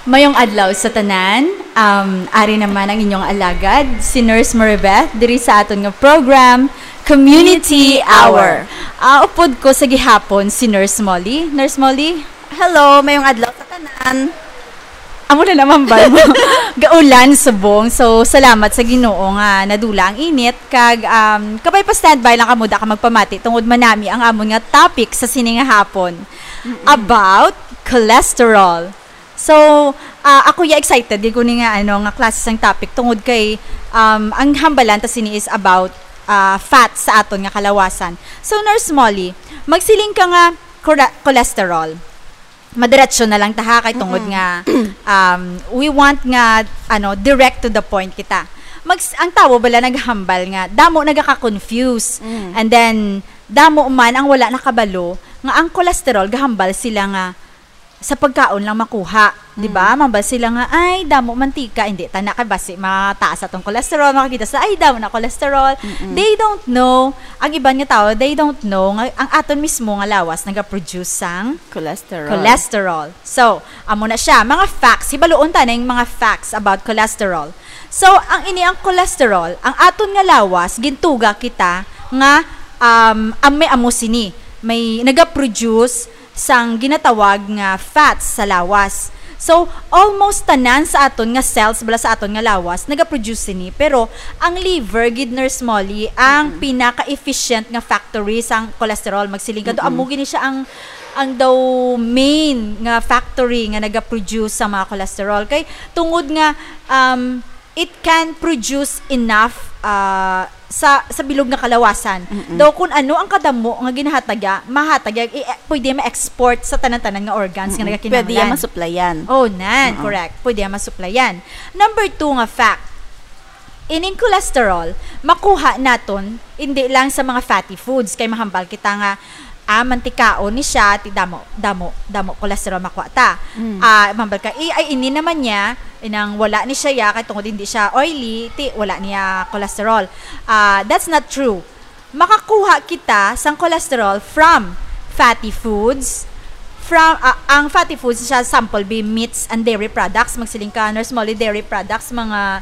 Mayong adlaw sa tanan, ari naman ang inyong alagad, si Nurse Maribeth, diri sa aton nga program, Community Hour. Upod ko sa gihapon si Nurse Molly. Nurse Molly? Hello, mayong adlaw sa tanan. Amo na naman ba? Gaulan subong. So, salamat sa Ginoo nga nadula ang init. Kag, kapay pa standby lang kamo da ka magpamati tungod manami ang amon nga topic sa sining nga hapon. About cholesterol. So, ako excited. Di ko ni nga, nga klase sang topic. Tungod kay, ang hambalan ta sini is about fat sa aton nga kalawasan. So, Nurse Molly, magsiling ka nga cholesterol. Madiretso na lang taha kay tungod nga, we want nga, direct to the point kita. Ang tawo bala naghambal nga, damo nagaka-confuse. And then, damo man ang wala nakabalo, nga ang cholesterol, gahambal sila nga, sa pagkaon lang makuha, 'di ba? Mambal sila nga ay damo mantika, hindi tanak kay basi mataas atong cholesterol, makikita sa ay damo na cholesterol. They don't know, ang iban nga tao, they don't know nga ang aton mismo nga lawas naga-produce sang cholesterol. So, amo na siya, mga facts, hibaluon ta na yung mga facts about cholesterol. So, ang cholesterol, ang aton nga lawas gintuga kita nga may amo sini, may naga-produce sang ginatawag nga fats sa lawas. So, almost tanan sa aton nga cells bala sa aton nga lawas naga-produce ni, pero ang liver gid Nurse Molly ang pinaka-efficient nga factory sang cholesterol. Magsiling ka do amo gini siya ang daw main nga factory nga naga-produce sa mga cholesterol. Kay tungod nga it can produce enough sa bilog nga kalawasan. Daw kung ano ang kadamo nga ginahataga, pwede ma-export sa tanan-tanan nga organs nga nagakinahanglan. Pwede masuplayan. Oh, correct. Pwede masuplayan. Number 2 nga fact. Ining cholesterol, makuha naton hindi lang sa mga fatty foods kay mahambal kita nga mantikaon ni siya ti damo cholesterol makuha ta. Mahambal ka ay ini naman niya inang wala ni siya kay tungod hindi siya oily ti wala niya cholesterol. That's not true. Makakuha kita sang cholesterol from fatty foods. Ang fatty foods siya sample be meats and dairy products. Magsiling ka Nurse Molly, dairy products, mga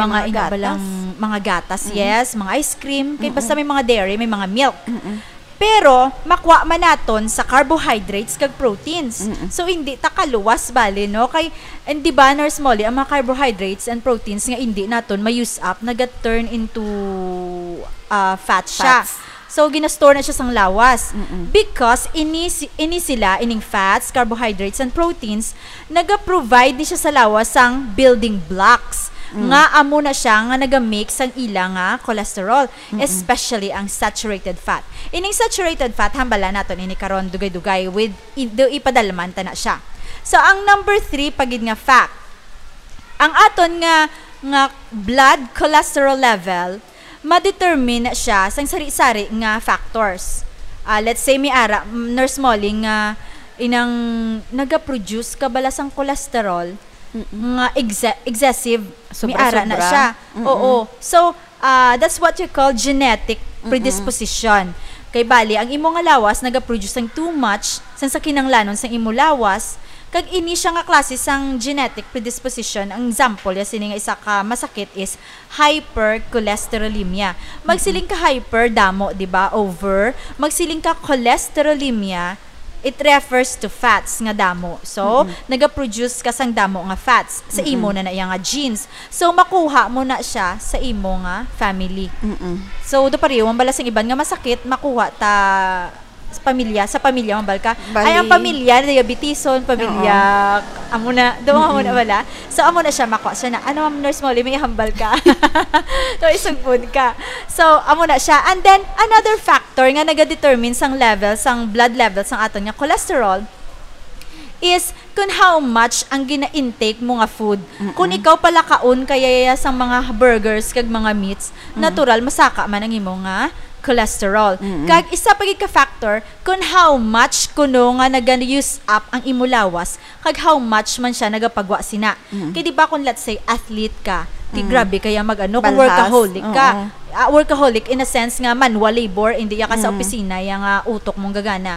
gatas, yes, mga ice cream, kay basta may mga dairy, may mga milk. Pero makuha man naton sa carbohydrates kag proteins. So hindi ta kaluwas bali no kay di ba Nurse Molly ang mga carbohydrates and proteins nga hindi naton ma-use up naga-turn into fat siya. So ginastore na siya sang lawas. Because ini sila ining fats, carbohydrates and proteins naga-provide ni siya sa lawas sang building blocks. Nga amo na siya nga naga-mix ang ila nga cholesterol, especially ang saturated fat. Ining saturated fat hambala naton ini karon dugay-dugay with ipadalman ta na siya. So ang number 3 pagid nga fact. Ang aton nga blood cholesterol level ma-determine na siya sang sari-sari nga factors. Let's say mi ara Nurse Molly nga inang naga-produce kabalasang cholesterol nga excessive miara na siya. Oo. So, that's what you call genetic predisposition. Kay bali, ang imo nga lawas naga-produce ng too much sa kinanglanon sa imo lawas, kag ini siya nga klase sang genetic predisposition. Ang example ya sini nga isa ka masakit is hypercholesterolemia. Magsiling ka hyper damo, di ba? Over. Magsiling ka cholesterolemia, it refers to fats nga damo. So, naga-produce ka sang damo nga fats sa imo na iya nga genes. So, makuha mo na siya sa imo nga family. So, do pareho ang balasang iban nga masakit, makuha ta sa pamilya mambal ka. Ay ang pamilya diabetison, pamilya amo na wala. So amo na siya makuha siya na Nurse Molly may hambal ka. So isugpod ka. So amo na siya. And then another factor nga naga-determine sang blood level sang aton nga cholesterol is kung how much ang gina-intake mo nga food. Kung ikaw pala kaon kaya sang mga burgers kag mga meats, natural masaka man ang imo nga cholesterol. Kag isa pagid ka factor kung how much kuno nga naga-use up ang imo lawas kag how much man siya nagapagwa sina. Kay di ba kung let's say athlete ka, grabe kaya kung workaholic ka. Workaholic in a sense nga manual labor, hindi ka sa opisina yang utok mong gagana.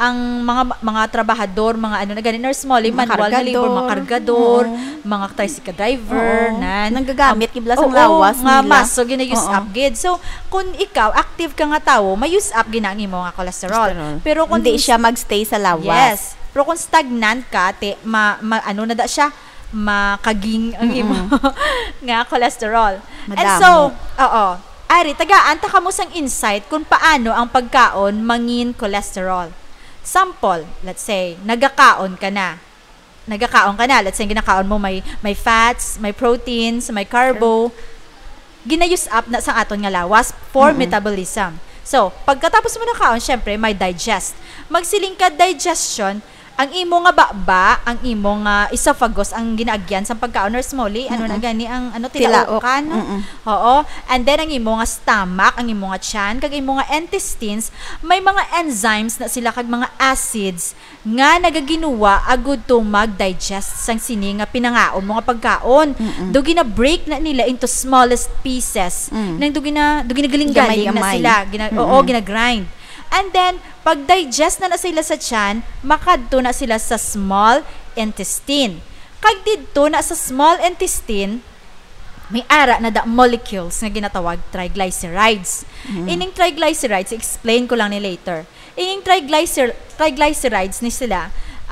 ang mga trabahador, mga ano na ganun, nurse Molly, Mga manual na labor, mga kargador, Oo. mga tricycle driver, Nagagamit kibla sa lawas nga nila. mas, so gina-use Oo. up gid. So, kung ikaw, active ka nga tao, may use up gina ang imo nga cholesterol. Pero kung Hindi siya magstay sa lawas. yes, pero kung stagnant ka, ano na da siya, makaging ang imo nga cholesterol. And Madamo. so, Ari, tagaan ta kamo sang insight kung paano ang pagkaon mangin cholesterol. Sample, let's say, nagakaon ka na. Let's say, ginakaon mo may fats, may proteins, may carbo. Ginayus up na sa aton nga lawas for metabolism. So, pagkatapos mo nakaon, syempre, may digest. Magsiling ka digestion, ang imo nga baba, ang imo nga esophagus, ang ginaagyan sa pagkaon, Nurse Molly, ano na gani, ang tilaokan. Oo. And then, ang imo nga stomach, ang imo nga tiyan, kag imo nga intestines, may mga enzymes na sila, kag mga acids, nga nagaginuwa agud to mag-digest sang sini nga pinangaon mo nga pagkaon. Do gina-break na nila into smallest pieces. Nang do ginagaling-galing na sila. Gina-grind. And then, pag-digest na sila sa tiyan, makadto na sila sa small intestine. Kag didto na sa small intestine, may ara na da molecules nga ginatawag triglycerides. Ining triglycerides, explain ko lang ni later. Ining triglycerides ni sila,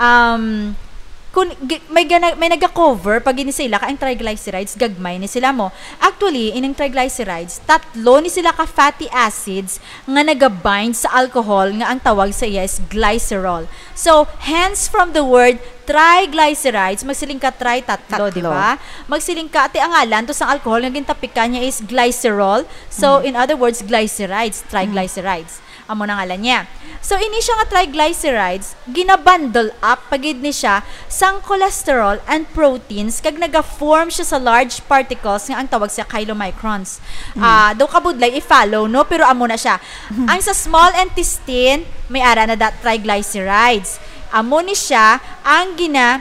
kung may naga-cover pag ini sila kaing triglycerides, gagmay ni sila mo. Actually, ining triglycerides, tatlo ni sila ka fatty acids nga naga-bind sa alcohol nga ang tawag sa iya is glycerol. So, hence from the word triglycerides, magsiling ka tatlo, di ba? Magsiling ka, ati ang alan to sang alcohol nga gintapik ka niya is glycerol. So, in other words, glycerides, triglycerides. Amo na ngalan niya. So, ini siya nga triglycerides, ginabundle up pagid ni siya sang cholesterol and proteins kag naga-form siya sa large particles nga ang tawag sa chylomicrons. Daw kabudlay i-follow, no? Pero amo na siya. Ang sa small intestine, may ara na da triglycerides. Amo ni siya ang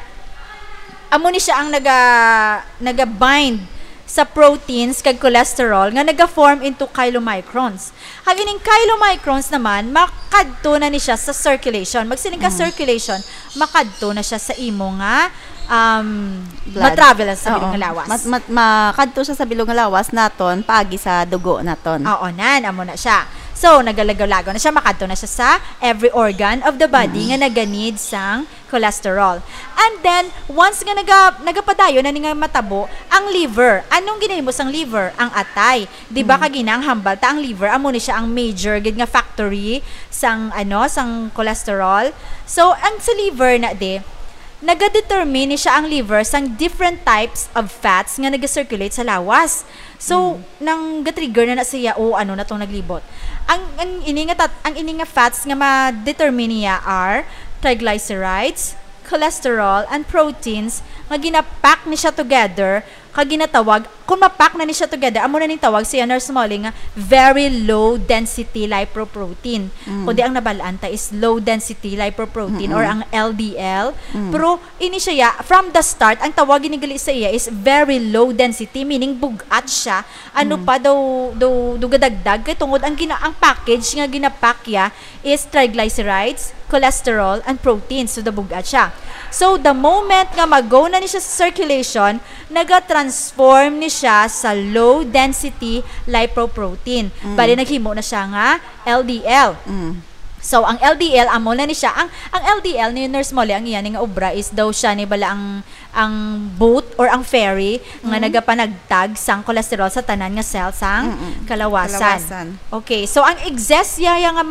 naga-bind sa proteins kag cholesterol nga naga-form into chylomicrons. Hag ining chylomicrons naman, makadto na ni siya sa circulation. Magsiling ka circulation, makadto na siya sa imo nga matravel sa bilog nga lawas. Makadto siya sa bilog nga lawas naton, paagi sa dugo naton. Oo, amo na siya. So, nagalagaw-lagaw na siya, makadto na siya sa every organ of the body nga naganid sang cholesterol. And then, once nga nagapadayo na nga matabo, ang liver. Anong ginahimo sang liver? Ang atay. Di ba kaginang hambal ta ang liver, amo ni siya ang major gid nga factory sang cholesterol. So, ang sa liver na nagadetermine siya ang liver sang different types of fats nga nag-circulate sa lawas. So, nang ga-trigger na siya na tong naglibot. Ang ini nga fats nga ma-determine niya are triglycerides, cholesterol, and proteins nga ginapack ni siya together kag ginatawag, kung mapak na ni siya together, amo na ning tawag siya, Nurse Molly, nga very low density lipoprotein. Kundi ang nabalaan ta is low density lipoprotein or ang LDL. Pero ini siya, from the start, ang tawag ginigali sa iya is very low density, meaning bugat siya. Ano pa daw gadagdag kay tungod ang package nga ginapack ya is triglycerides, cholesterol, and protein. So, bugat siya. So, the moment nga mag-go na ni siya sa circulation, naga-transform ni siya sa low-density lipoprotein. Bali, naghimo na siya nga LDL. So, ang LDL, amo na ni siya. Ang LDL ni Nurse Molly, ang iyan nga obra is daw siya ni bala ang boat or ang ferry nga nagapanagtag sang cholesterol sa tanan nga cell sang kalawasan. Okay, so ang excess nga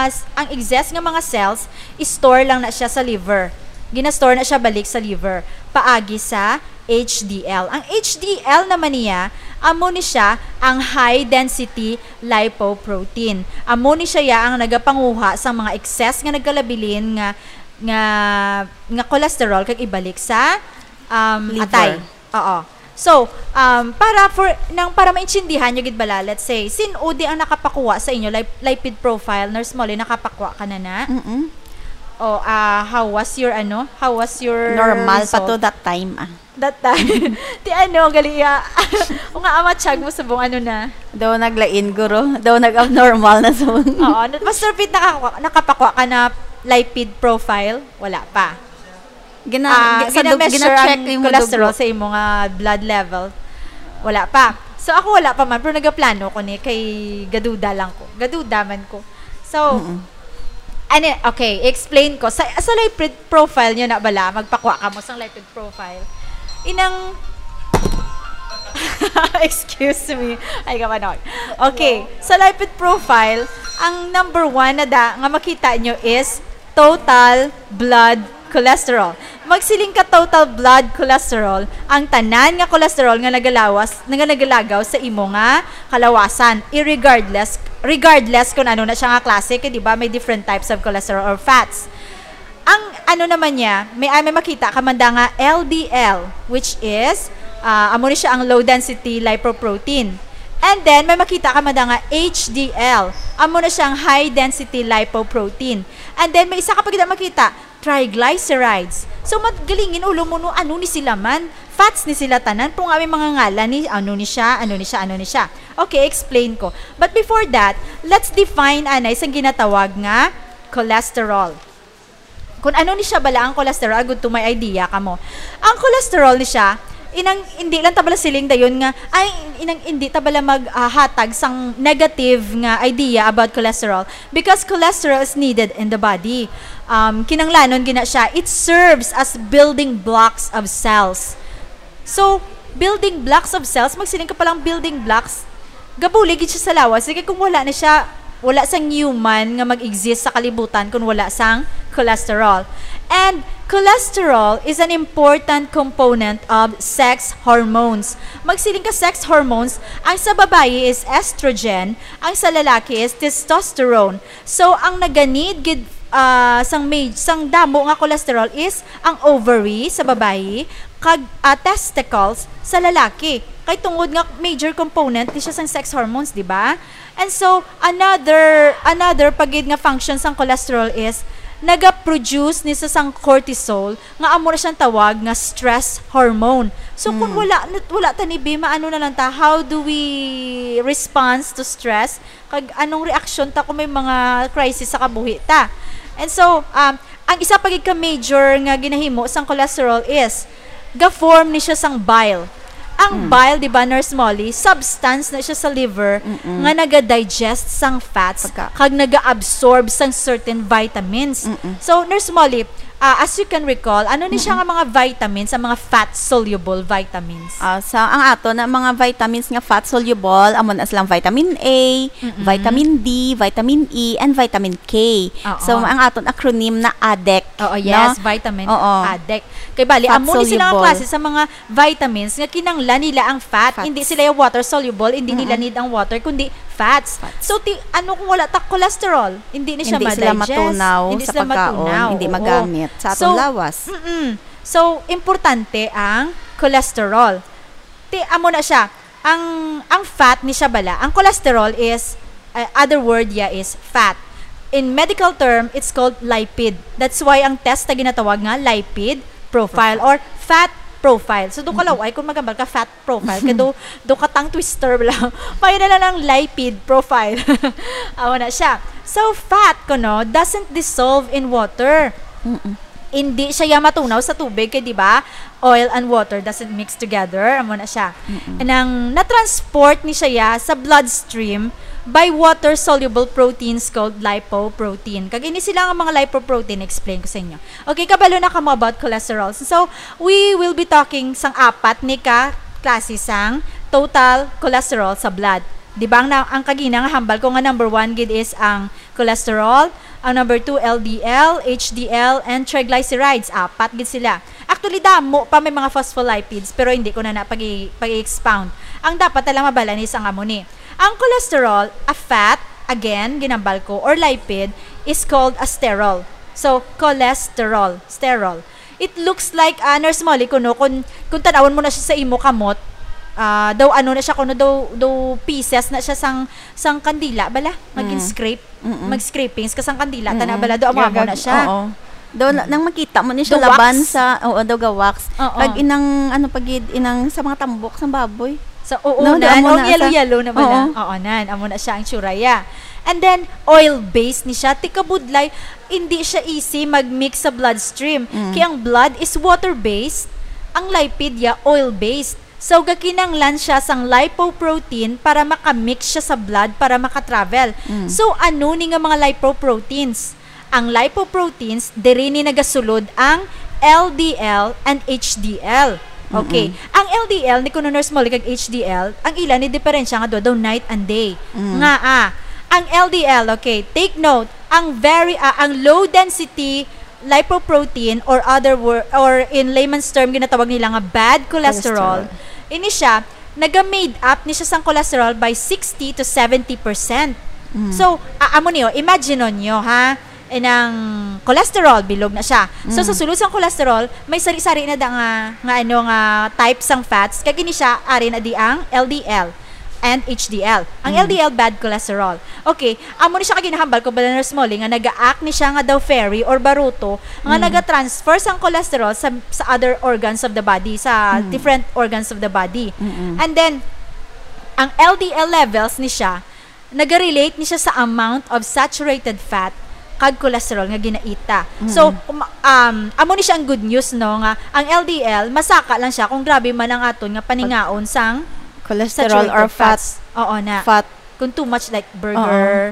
mga cells, store lang na siya sa liver. Ginastore na siya balik sa liver paagi sa HDL. Ang HDL naman niya, amo ni siya ang high density lipoprotein. Amo ni siya ang nagapanguha sa mga excess nga nagkalabilin nga cholesterol kag ibalik sa atay. Oo. So, para maintindihan nyo gid bala, let's say, sinudi ang nakapakuha sa inyo lipid profile, Nurse Molly, nakapakuha ka na? How was your normal result? pa to that time That time. Galia. O nga amatsyag mo sa buong na. Daw naglain guro, daw nag-abnormal na zone. Oo, Master Pete, nakapakwa ka na lipid profile, wala pa. Gina-measure Gina-check ang cholesterol sa imong blood level, wala pa. So, ako wala pa man, pero nagaplano ko ni, kay gaduda man ko. So, okay, explain ko. Sa lipid profile nyo na bala, magpakuha ka mo sa lipid profile. Excuse me. Ay, kamanoy. Okay, sa lipid profile, ang number 1 nga makita nyo is total blood cholesterol. Magsiling ka total blood cholesterol, ang tanan nga cholesterol nga nagalagaw sa imo nga kalawasan, regardless kung ano na siya nga klase, di ba? May different types of cholesterol or fats. Ang ano naman niya, may makita ka man nga LDL, which is amo ni siya ang low density lipoprotein. And then may makita ka man nga HDL, amo na siyang high density lipoprotein. And then may isa ka pa makita triglycerides. So matgalingin ulo mo no, ano ni sila man, fats ni sila tanan, pero nga may mga ngalan ni ano ni siya. Okay, explain ko. But before that, let's define isang ginatawag nga cholesterol. Kung ano ni siya bala ang cholesterol, good to may idea ka mo. Ang cholesterol ni siya, hindi lang tabala siling dayon nga hindi tabala maghatag sang negative nga idea about cholesterol, because cholesterol is needed in the body. Kinanglanon gina siya, it serves as building blocks of cells. So building blocks of cells, magsiling ka palang building blocks, gabulig siya sa lawas. Sige, kung wala sang human nga mag-exist sa kalibutan kung wala sang cholesterol. And cholesterol is an important component of sex hormones. Magsiling ka sex hormones, ang sa babae is estrogen, ang sa lalaki is testosterone. So, ang naganid sang damo nga cholesterol is ang ovary sa babae, kag testicles sa lalaki. Kay tungod nga major component di siya sang sex hormones, di ba? And so, another pagid nga function sang cholesterol is naga-produce ni sa sang cortisol nga amo na siyang tawag nga stress hormone. So kung wala tani maano na lang ta, how do we respond to stress, kag anong reaction ta kung may mga crisis sa kabuhi ta. And so ang isa pagid ka major nga ginahimo sang cholesterol is ga-form ni siya sang bile. Ang bile, di ba, Nurse Molly, substance na siya sa liver nga naga-digest sang fats kag naga-absorb sang certain vitamins. So, Nurse Molly, as you can recall, ano ni siya nga mga vitamins, ang mga fat-soluble vitamins? Ang ato na mga vitamins nga fat-soluble, amon as lang vitamin A, vitamin D, vitamin E, and vitamin K. So, ang aton acronym na ADEC. Yes, vitamin ADEC. Kay bali, amo ni sila nga klase sa mga vitamins nga kinanglan nila ang fats. Hindi sila yung water-soluble, hindi nila need ang water, kundi fats. So, kung wala ta cholesterol, hindi ni siya ma-digest. Hindi sila matunaw sa pagkaon, hindi magamit sa atong lawas. So, importante ang cholesterol. Amo na siya. Ang fat ni siya bala, ang cholesterol is, other word is fat. In medical term, it's called lipid. That's why ang test na ginatawag nga lipid profile or fat profile. So, doon ka laway, kung magambal ka fat profile, doon ka tang twister lang. Paya na lang ng lipid profile. Awa na siya. So, fat doesn't dissolve in water. Hindi siya matunaw sa tubig, kaya di ba? Oil and water doesn't mix together. Amo na siya. And ang na-transport ni siya sa bloodstream by water-soluble proteins called lipoprotein. Kag ini sila nga mga lipoprotein, explain ko sa inyo. Okay, kabalo na kamo about cholesterol. So, we will be talking sang apat ni klase sang total cholesterol sa blood. Di ba ang kagina nga hambal ko nga number 1 gid is ang cholesterol, ang number 2 LDL, HDL, and triglycerides. Apat gid sila. Actually, damo pa may mga phospholipids, pero hindi ko na pag-expound. Ang dapat lang mabala ni sang amo ni. Ang cholesterol, a fat, again, ginambal ko, or lipid, is called a sterol. So, cholesterol, sterol. It looks like, Nurse Molly, kung tanawon mo na siya sa imo kamot, daw ano na siya, daw pieces na siya sang kandila, bala, mag-scrape, mag-scrapings, kasang kandila, bala, daw amo na siya. Oo. Daw nang makita mo ni siya laban sa daw ga wax. Pag inang sa mga tambok sa baboy. So, oo No, na. amo O, na yellow-yellow naman Oo. na. Oo nan. Amo na siya ang tsuraya. And then, oil-based ni siya. Tikabudlay, hindi siya easy mag-mix sa bloodstream. Kaya ang blood is water-based, ang lipid ya oil-based. So, gakinanglan siya sang lipoprotein para makamix siya sa blood para makatravel. So, ano ni nga mga lipoproteins? Ang lipoproteins, diri ni nagasulod ang LDL and HDL. Okay. Ang LDL, ni kuno nurse mo, kag HDL, ang ilan ni diferensya nga daw night and day. Nga ang LDL, okay, take note, ang low density lipoprotein or or in layman's term ginatawag nila nga bad cholesterol. Ini siya naga-made up ni siya sang cholesterol by 60 to 70%. So, amo niyo, imagine niyo ha, ng cholesterol bilog na siya. So sa sulod sang cholesterol, may sari-sari na da nga types sang fats kay kini siya ari na di ang LDL and HDL. Ang LDL bad cholesterol. Okay, amo ni siya kaginahambal ko bala nurse Molly nga naga-act ni siya nga daw ferry or baruto nga naga-transfer sang cholesterol sa other organs of the body, sa different organs of the body. And then ang LDL levels ni siya naga-relate ni siya sa amount of saturated fat kag cholesterol nga ginaita. So amo ni siya ang good news no nga ang LDL masaka lang siya kung grabe man ang aton nga paningaon sang cholesterol or fats. Oo na. Fat. Kung too much like burger,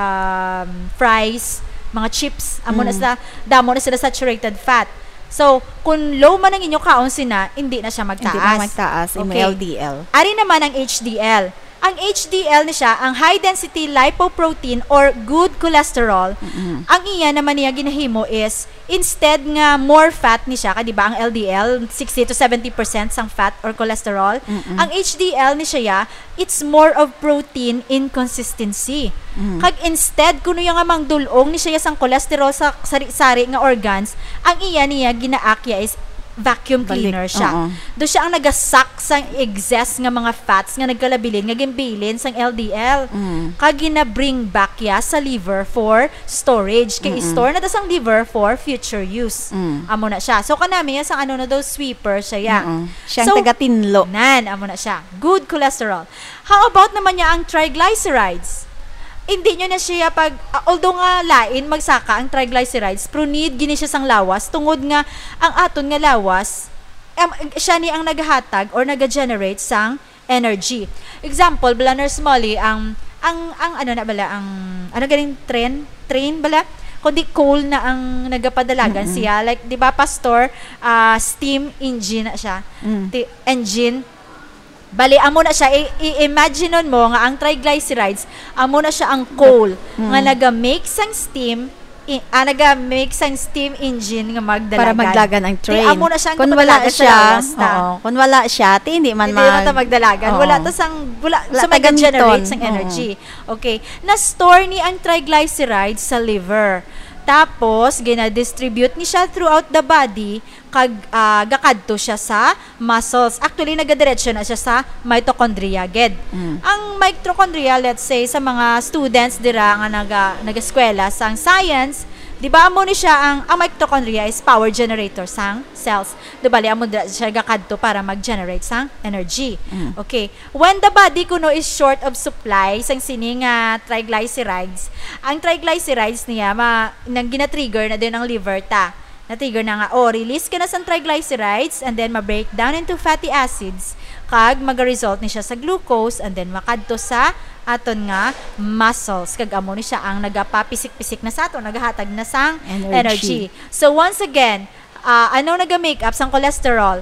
fries, mga chips, amo na sila, damo na sila saturated fat. So, kung low man ang inyo kaon sina, hindi na siya magtaas. Hindi na magtaas yung LDL. Ari naman ang HDL. Ang HDL ni siya, ang high density lipoprotein or good cholesterol. Ang iya naman niya ginahimo is instead nga more fat ni siya, di ba ang LDL 60 to 70% sang fat or cholesterol. Ang HDL ni siya, it's more of protein inconsistency. Kag instead kuno yung nga mangdulong ni siya sang cholesterol sa sari-sari nga organs, ang iya niya ginaakya is vacuum cleaner siya. Do siya ang nagasak sang excess nga mga fats nga nagkalabilin nga gimbilin sang LDL. Kag gina-bring back ya sa liver for storage. Kay store na ta sang liver for future use. Amo na siya. So kanami sang ano na daw sweeper siya ya. Siyang taga-tinlo. Amo na siya. Good cholesterol. How about naman niya ang triglycerides? Hindi nyo na siya although nga lain magsaka ang triglycerides, pero need gini siya sang lawas tungod nga ang aton nga lawas siya ni ang naghatag or naga-generate sang energy. Example, bala nurse Molly, ang ano na bala, ang ano ganing train bala, kundi coal na ang nagapadalagan siya, like di ba pastor, steam engine na siya. Engine. Bali, amo na siya, i-imagine mo nga ang triglycerides, amo na siya ang coal nga naga-make sang steam, naga-make sang steam engine nga magdalagan. Para magdagan ang train. Amo na siya kung wala siya, kung wala siya, hindi man magdalagan. Wala ta sang sa mag-generate sang energy. Okay. Na-store ni ang triglycerides sa liver. Tapos, gina-distribute ni siya throughout the body, kag gakadto siya sa muscles. Actually, nagadiretso na siya sa mitochondria ged. Ang mitochondria, let's say, sa mga students dira nga naga-eskwela sang science, di ba amo ni siya ang mitochondria is power generator sang cells. Di ba amo siya gakadto para mag-generate sang energy. Okay. When the body kuno is short of supply sang sining triglycerides, ang triglycerides niya nang gina-trigger na din ang liver ta. Na-trigger na nga, release ka na sa triglycerides and then ma-break down into fatty acids kag mag-result ni siya sa glucose and then makadto sa aton nga muscles. Kag amo ni siya ang nagapapisik-pisik na sa aton, nagahatag na sang energy. So once again, ano naga-make up sang cholesterol?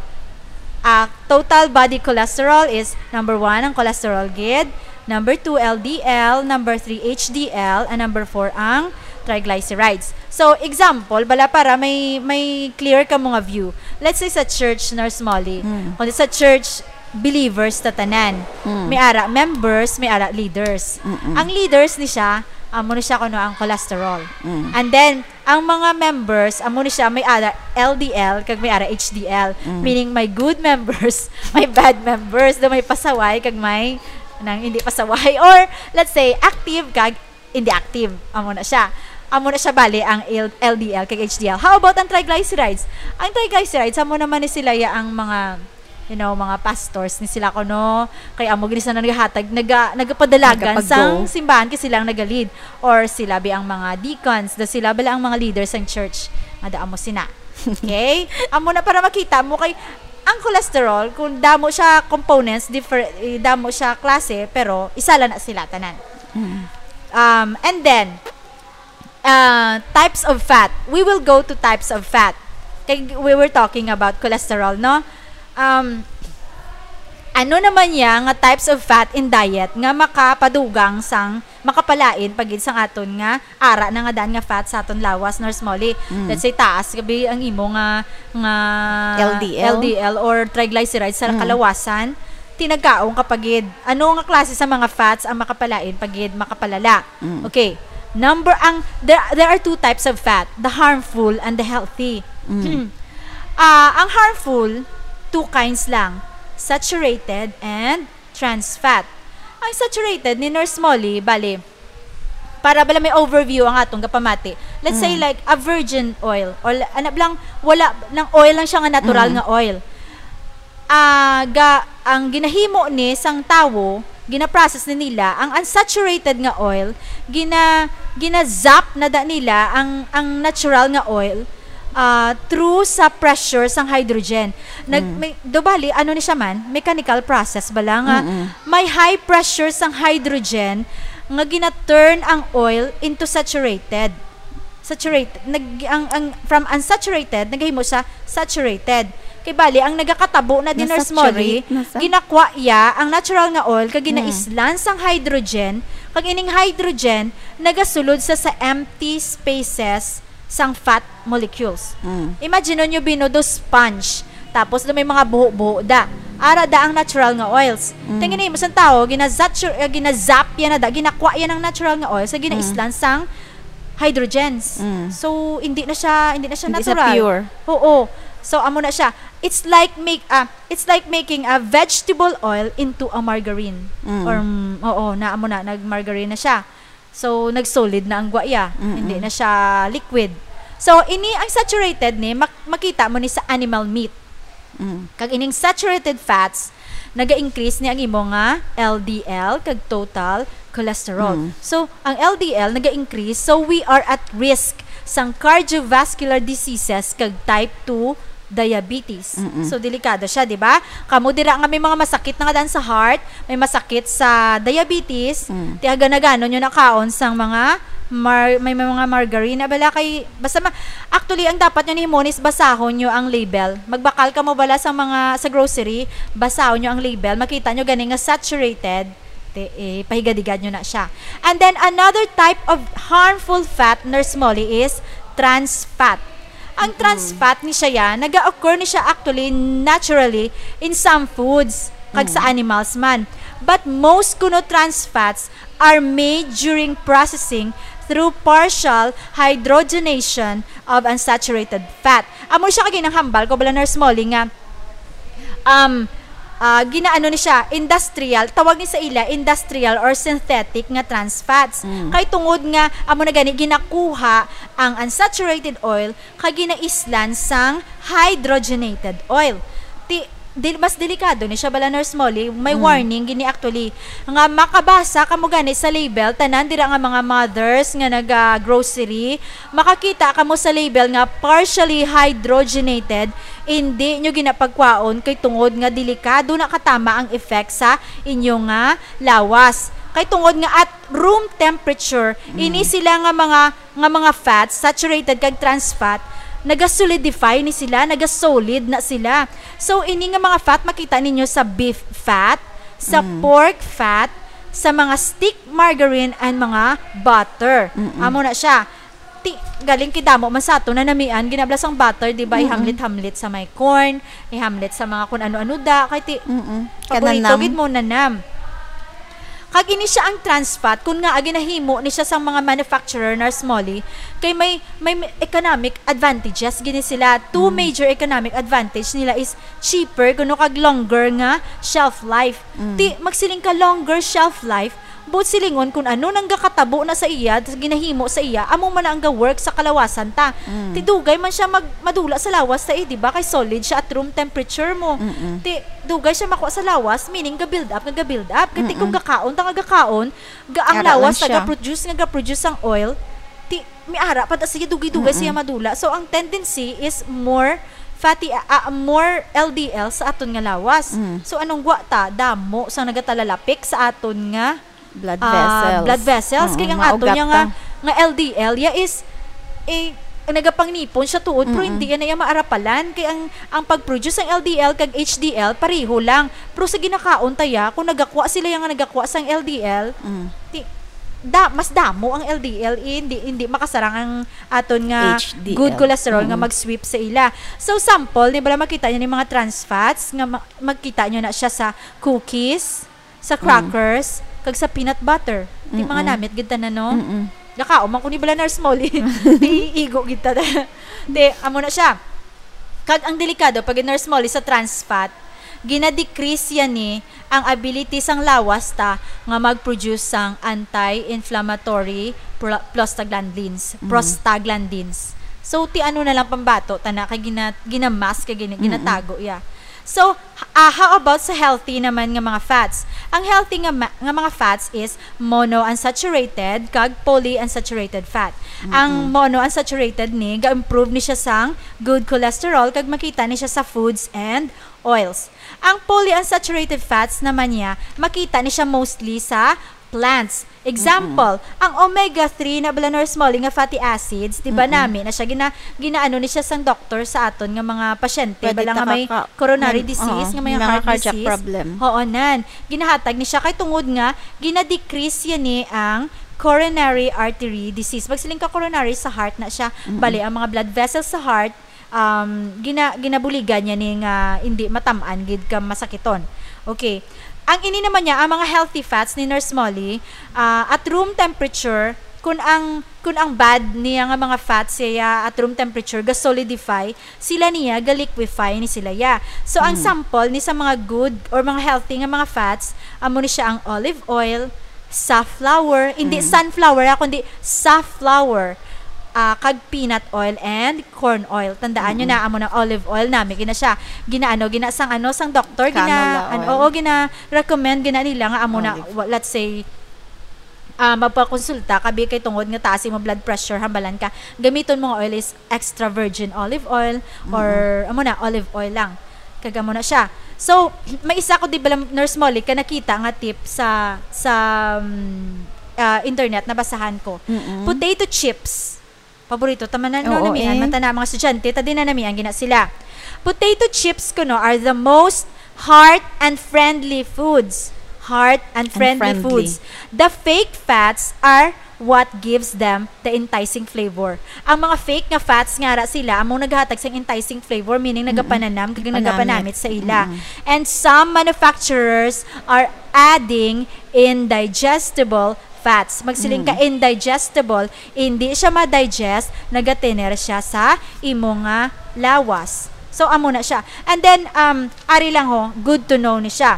Total body cholesterol is number 1 ang cholesterol gid, number 2 LDL, number 3 HDL, and number 4 ang triglycerides. So, example, bala para may clear ka mga view. Let's say sa church, Nurse Molly. Kung sa church, believers tatanan. May ara members, may ara leaders. Ang leaders ni siya, amo ni siya kuno ang cholesterol. And then, ang mga members, amo ni siya may ara LDL, kag may ara HDL. Meaning, may good members, may bad members, do may pasaway, kag may nang hindi pasaway. Or, let's say, active, kag hindi active. Amo na siya. Amo na siya bali ang LDL kag HDL. How about ang triglycerides? Ang triglycerides amo naman ni sila ang mga mga pastors ni sila kuno kay amo gini sa nagahatag nagapadalagan sang simbahan kasi silang nagalid or sila bi ang mga deacons da sila bala ang mga leaders ng church ada amo sina. Okay? Amo na para makita mo kay ang cholesterol kung damo siya components different damo siya klase pero isa lang na sila tanan. And then types of fat. We will go to types of fat. Kay we were talking about cholesterol, no? Ano naman nga types of fat in diet nga makapadugang sang makapalain pagid sang aton nga ara na nga daan nga fat sa aton lawas Nurse Molly. Let's say taas gabi ang imo nga LDL or triglycerides sa kalawasan tinagkaong kapagid. Ano nga klase sa mga fats ang makapalain pagid makapalala? Okay. There are two types of fat, the harmful and the healthy. Ang harmful, two kinds lang, saturated and trans fat. Ang saturated ni Nurse Molly, bali, para bala may overview ang atong kapamati. Let's say like a virgin oil or wala nang oil lang siya nga natural nga oil. Ang ginahimo ni sang tawo, gina-process ni nila ang unsaturated nga oil, gina-zap na da nila ang natural nga oil through sa pressure sang hydrogen. Bali, ano ni siya man, mechanical process bala nga, may high pressure sang hydrogen nga gina-turn ang oil into saturated. From unsaturated, nagahimo sa saturated. Kay bali, ang nagakatabo na din Nurse Molly, ginakwa ya ang natural nga oil, kag ginaislan sang hydrogen, kag ining hydrogen, nagasulod sa empty spaces sang fat molecules. Imagine nyo binodo sponge, tapos may mga buho-buho da. Ara da ang natural nga oils. Tingnan mo sa tao, ginazap yan na da, ginakwa yan ang natural nga oils, sa ginaislan sang hydrogens. So hindi na siya natural. Hindi siya pure. Oo. So amo na siya. It's like making a vegetable oil into a margarine. Or amo na nag-margarine na siya. So nag-solid na ang guaya. Hindi na siya liquid. So ini ang saturated ni makita mo ni sa animal meat. Kag ining saturated fats naga-increase ni ang imo nga LDL kag total cholesterol. So ang LDL naga-increase, so we are at risk sang cardiovascular diseases kag type 2 diabetes. So delikado siya, di ba? Kamo dira nga may mga masakit na nga dan sa heart, may masakit sa diabetes, tiyaga na gano nyo nakaon sang mga may mga margarine bala kay basta actually ang dapat nyo ni Monis basahon nyo ang label. Magbakal ka mo bala sa mga sa grocery, basahon nyo ang label, makita nyo gani nga saturated, pahigadigad nyo na siya. And then another type of harmful fat, Nurse Molly, is trans fat. Ang trans fat ni siya yan, naga-occur ni siya actually naturally in some foods kag sa animals man. But most kuno trans fats are made during processing through partial hydrogenation of unsaturated fat. Amo siya kag hambal ko bala Nurse Molly nga ginaano ni siya industrial, tawag ni sa ila industrial or synthetic nga trans fats. Kay tungod nga amo na gani ginakuha ang unsaturated oil kag ginaislan sang hydrogenated oil. Mas delikado ni siya bala Nurse Molly, may warning gini actually nga makabasa kamo gani sa label tanan dira nga mga mothers nga naga grocery, makakita kamo sa label nga partially hydrogenated, hindi nyo ginapagkwaon kay tungod nga delikado na katama ang effect sa inyo nga lawas. Kay tungod nga at room temperature, ini sila nga mga fats, saturated kag trans fat, naga-solidify ni sila, naga-solid na sila. So, ini nga mga fat, makita ninyo sa beef fat, sa pork fat, sa mga stick margarine, and mga butter. Amo na siya. Galing kidamo man sa ato na namian, ginablas ang butter, di ba? Ihamlit-hamlit sa may corn, ihamlit sa mga kun ano-ano da. Kaya paborito, gid mo nanam. Kag ini siya ang trans fat, kun nga ginahimo ni siya sang mga manufacturer Nurse Molly, kay may economic advantages gini sila. Two major economic advantage nila is cheaper kuno kag longer nga shelf life. Magsiling ka longer shelf life, But silingon kung ano nang gakatabo na sa iya, ginahimo sa iya, amo man ang ga-work sa kalawasan ta. Ti dugay man siya madula sa lawas ta di ba? Kay solid siya at room temperature mo. Ti dugay siya makuha sa lawas, meaning ga-build up. Kati kung gakaon ta nga gakaon, ang lawas ga-produce ang oil, ti may ara pa ta siya dugay siya madula. So ang tendency is more fatty more LDL sa aton nga lawas. So anong ta damo sang nagatalalapik sa aton nga blood vessels kay ang aton nga LDL is nagapangnipon siya tuod pero hindi yan na maarapalan kay ang pag-produce ng LDL kag HDL pareho lang. Pero sa ginakaon taya kung nagakuha sila yang nagakuha sang LDL mas damo ang LDL hindi makasarang ang aton nga HDL. Good cholesterol nga mag-sweep sa ila. So sample ni bala makita niyo ni mga trans fats nga makita niyo na siya sa cookies, sa crackers, kag sa peanut butter. Di mga namit gid na no. Gakaon man kun ni bala nurse Molly. Di igo gid ta. Di amo na siya. Kag ang delikado pag nurse Molly sa trans fat gina-decrease yan ang ability sang lawas ta nga mag-produce sang anti-inflammatory prostaglandins. So ti ano na lang pambato tana kay ginamask kay ginatago So how about sa healthy naman nga mga fats? Ang healthy nga mga fats is monounsaturated kag polyunsaturated fat. Ang monounsaturated ga-improve ni siya sang good cholesterol kag makita ni siya sa foods and oils. Ang polyunsaturated fats naman niya, makita ni siya mostly sa plants. Example, ang omega-3 na nurse Molly nga fatty acids, di ba namin na siya ginaano ni siya sang doktor sa aton nga mga pasyente bala nga may coronary disease, nga may heart disease problem. Oo nan. Ginahatag ni siya kay tungod nga gina-decrease yan ang coronary artery disease. Pag siling ka coronary sa heart na siya, bali ang mga blood vessels sa heart ginabuligan niya nga hindi matamaan gid ka masakiton. Okay. Ang ini naman niya ang mga healthy fats ni Nurse Molly at room temperature kung ang bad niya nga mga fats siya at room temperature ga solidify sila niya ga liquefy ni sila ya. So ang sample ni sa mga good or mga healthy nga mga fats amo ni siya ang olive oil, safflower, hindi sunflower kundi safflower, kag peanut oil and corn oil. Tandaan nyo na amo ng olive oil namin gina siya sang doktor gina recommend gina nila nga amo na let's say magpakonsulta kabi kay tungod nga taas mo blood pressure hambalan ka gamiton mo nga oil is extra virgin olive oil or amo na olive oil lang kagamo na siya. So may isa ko di ba Nurse Molly ka nakita nga tip sa internet na basahan ko. Potato chips paborito taman na namian mantana mga estudyante ta din na namian gina sila. Potato chips kuno are the most heart and friendly foods. Foods. The fake fats are what gives them the enticing flavor. Ang mga fake nga fats nga sila among naghatag sang enticing flavor meaning nagapananam kag nagapanamit sa ila. And some manufacturers are adding indigestible fats. Magsiling ka indigestible, hindi siya ma-digest, nagatiner siya sa imo nga lawas. So amo na siya. And then ari lang good to know ni siya.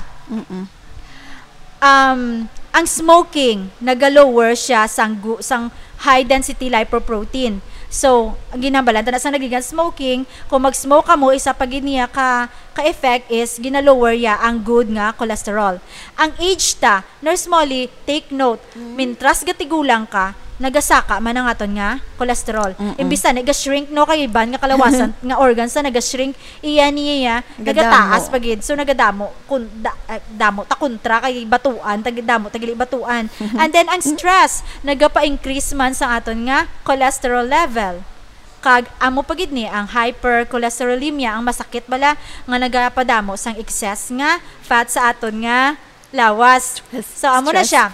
Ang smoking naga-lower siya sang high density lipoprotein. So, ang ginambalan na sa nagigan smoking, kung mag-smoke ka mo, isa pa niya ka-effect is ginalower ya ang good nga cholesterol. Ang age ta, Nurse Molly, take note, mintras gatigulang ka, nagasaka man ang aton nga cholesterol. Imbis na naga-shrink no kay iban nga kalawasan nga organs na naga-shrink iya niya nagataas pagid. So nagadamo damo ta kontra kay batuan tagidamo tagili batuan. And then ang stress nagapa-increase man sa aton nga cholesterol level. Kag amo pagid ni ang hypercholesterolemia ang masakit bala nga nagapadamo sang excess nga fat sa aton nga lawas. So amo na siya.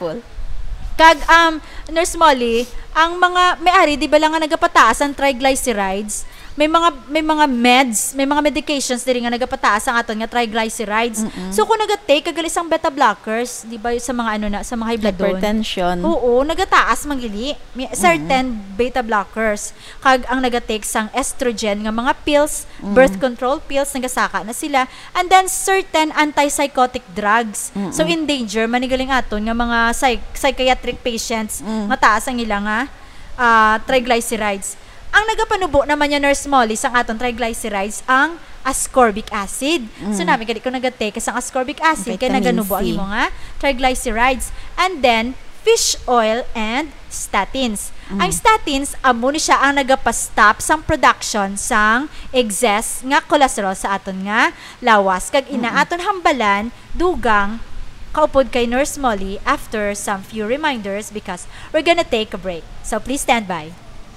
Kag Nurse Molly, ang mga may-ari di ba lang nga nagapataas ang triglycerides, may mga meds, may mga medications diri nga nagapataas ang aton nga triglycerides. So kung naga-take kag isang beta blockers, di ba sa mga sa mga high blood hypertension. Oo, nagataas mangili. May certain beta blockers kag ang naga-take sang estrogen nga mga pills, birth control pills nagasaka na sila, and then certain antipsychotic drugs. So in danger manigaling aton nga mga psychiatric patients nga taas ang ilang triglycerides. Ang nagapanubo naman niya, Nurse Molly, sa atong triglycerides ang ascorbic acid. So namin kadi ko nagatake sa ascorbic acid kay naganubo ang imo nga triglycerides. And then fish oil and statins. Ang statins amo ni siya ang nagapastop sang production sang excess nga cholesterol sa aton nga lawas kag ina aton hambalan dugang kaupod kay Nurse Molly after some few reminders because we're gonna take a break. So please stand by.